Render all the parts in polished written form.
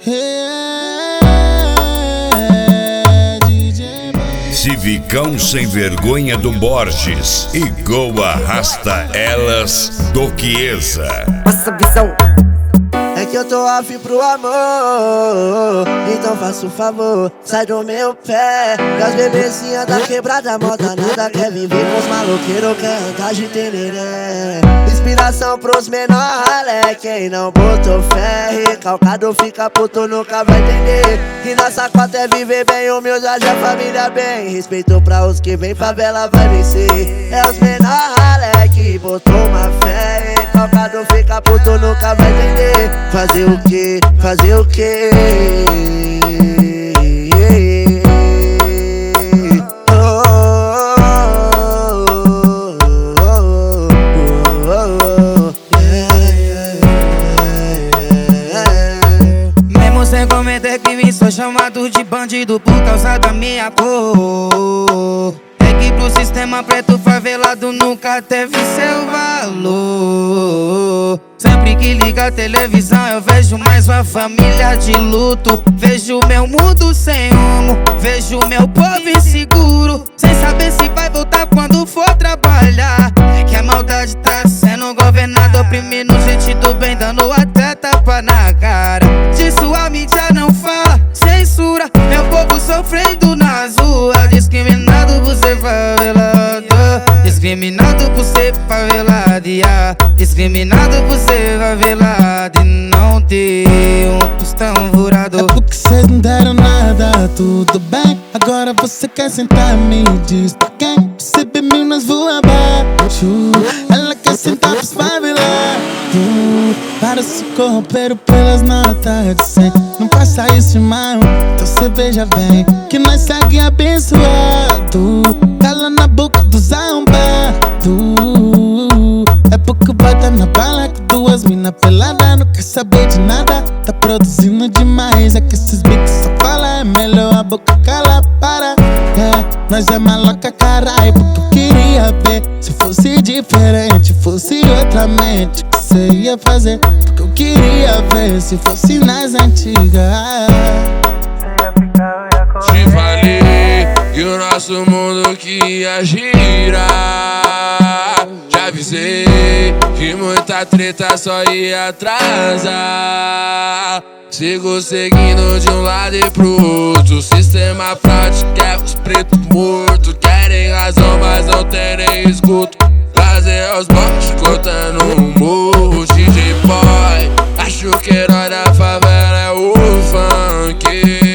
Civicão sem vergonha do Borges. Igual arrasta elas do Chiesa. Passa visão. É que eu tô afim pro amor, então faça um favor, sai do meu pé. E as bebezinhas da quebrada moda nada quer viver com os maloqueiros, quer andar de tereré. Inspiração pros menor ralé, quem não botou fé, recalcado fica puto, nunca vai entender. Que nossa cota é viver bem, humildade, a família bem. Respeito pra os que vem, favela vai vencer. É os menor ralé que botou uma fé, recalcado fica puto, nunca vai entender. Fazer o que? Fazer o que? Mesmo sem cometer crime, sou chamado de bandido por causa da minha cor. É que pro sistema preto favelado nunca teve seu valor. Sempre que liga a televisão eu vejo mais uma família de luto. Vejo meu mundo sem rumo, vejo meu povo inseguro, sem saber se vai voltar quando for trabalhar. É que a maldade tá sendo governada, oprimindo gente do bem, dando até tapa na cara. Disso a mídia não fala, censura meu povo sofrendo nas ruas. Discriminado por ser favelado, discriminado por ser favelado, yeah. Discriminado por ser favelado e não ter um tostão furado. É porque cês não deram nada, tudo bem. Agora você quer sentar, me diz pra quem? Percebe Minas voa abaixo. Ela quer sentar pros favelados, para se corromper pelas notas de 100. Não passa isso, irmão, então cê veja bem que nós segue abençoado. Cala na boca dos arrombados. É porque bota na bala com duas mina pelada, não quer saber de nada, tá produzindo demais. É que esses bicos só falam, é melhor a boca cala, para. Nós é maloca, carai, porque eu queria ver se fosse diferente, fosse outra mente, o que cê ia fazer? Porque eu queria ver se fosse nas antigas. Te falei que o nosso mundo que ia girar. Já avisei que muita treta só ia atrasar. Sigo seguindo de um lado e pro outro. O sistema prático quer os pretos mortos. Querem razão, mas não tem nem escuto. Trazer aos botes, cortando um morro. DJ Boy, acho que o herói da favela é o funk.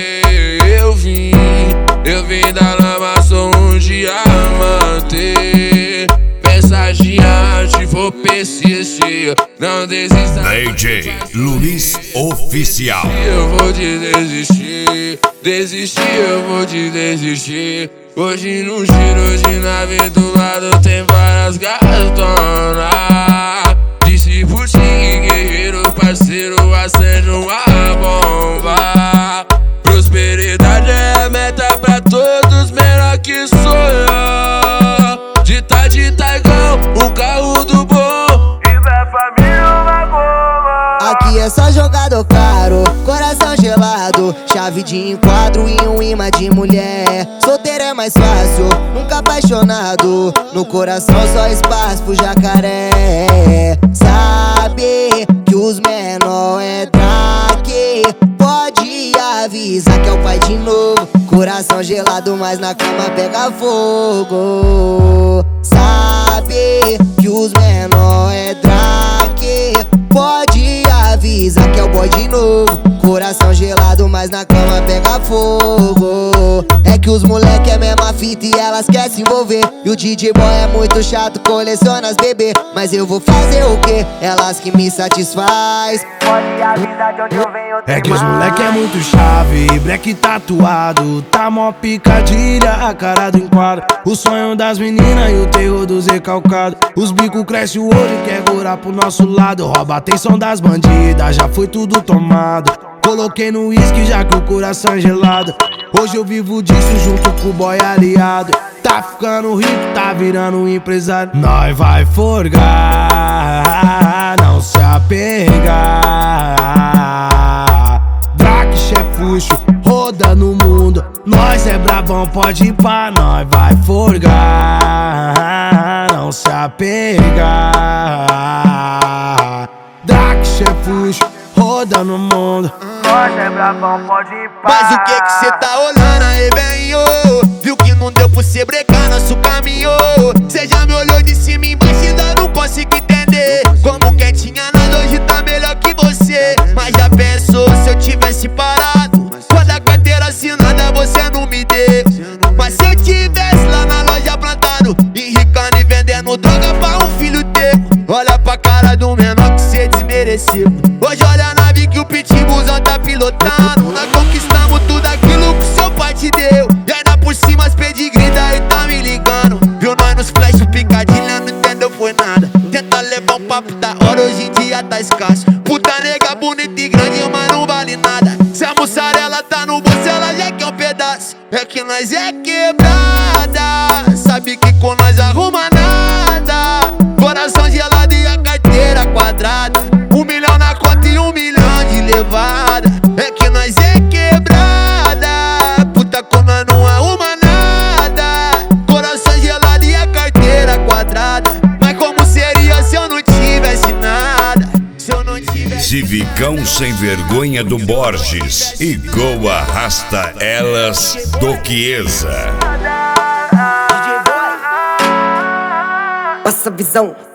Eu vim da lama, sou um diamante. Pensa adiante, vou persistir. Não desista. DJ Luiz Oficial. Eu vou te desistir, eu vou te desistir. Hoje no giro de nave do lado tem várias gatonas. Disse por ti, guerreiro, parceiro, acende uma bomba. Prosperidade é a meta pra todos, menor que sou eu. De tá igual o carro do bom. Isso é família, uma goma. Aqui é só jogador caro, coração gelado, chave de enquadro e um imã de mulher. Solteiro é mais fácil, nunca apaixonado, no coração só espaço pro jacaré. Sabe que os menor é daqui, pode avisar que é o pai de novo. Coração gelado, mas na cama pega fogo. Sabe que os menor é drake, pode avisar que é o boy de novo. Coração gelado, mas na cama pega fogo. É que os moleque é mesma fita e elas querem se envolver. E o DJ Boy é muito chato, coleciona as bebê. Mas eu vou fazer o quê? Elas que me satisfaz. Pode avisar de onde eu venho. É que os moleque é muito chave, black tatuado, tá mó picadilha, a cara do enquadro. O sonho das meninas e o terror dos recalcados. Os bicos crescem o olho e quer gorar pro nosso lado. Rouba a atenção das bandidas, já foi tudo tomado. Coloquei no uísque já que o coração é gelado. Hoje eu vivo disso junto com o boy aliado. Tá ficando rico, tá virando um empresário. Nós vai forgar, não se apegar. chefucho, roda no mundo. Nós é brabão, pode ir pra nós, vai forgar, não se apegar. Drac, chefucho, roda no mundo. Nós é brabão, pode ir pra. Mas o que cê tá olhando aí, velho? Viu que não deu pra cê brecar nosso caminho? Cê já me olhou de cima e embaixo e ainda não consigo entender como quem tinha nada hoje tá melhor que você. Mas já pensou se eu tivesse parado? Quando a carteira assinada você não me deu. Mas se eu tivesse lá na loja plantado, enricando e vendendo droga pra um filho teu. Olha pra cara do menor que cê desmereceu. Hoje olha a nave que o pitbullzão tá pilotando. Nós conquistamos tudo aquilo que seu pai te deu. E ainda por cima as pedigree daí tá me ligando. Viu nós nos flash picadilha, não entendeu foi nada. Tenta levar um papo da hora, hoje em dia tá escasso. Puta nega bonita e grande, mas não vale nada. Se a mussarela tá no bolso, ela já quer um pedaço. É que nós é quebrada, sabe que com nós arruma nada. Coração gelado e a carteira quadrada. 1 milhão na conta e 1 milhão de levada. É que nós é quebrada, puta como nós não arruma nada. Coração gelado e a carteira quadrada. Mas como seria se eu não tivesse nada? Se eu não tivesse... Zivicão sem vergonha do Borges. Igual arrasta elas do Chiesa. Passa visão.